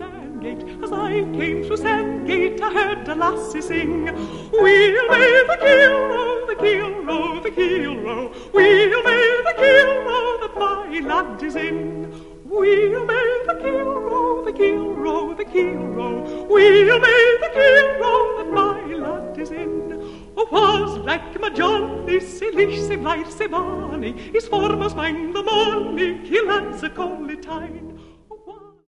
Sandgate. As I came through Sandgate, I heard a lassie sing, we'll make the keel row, the keel row, the keel row, we'll make the keel row that my lad is in. We'll make the keel row, the keel row, the keel row, we'll make the keel row that my lad is in. O was like my Johnny, sae lich, sae blithe, sae bonny, his foremost mind the morning, he lands a collie tide.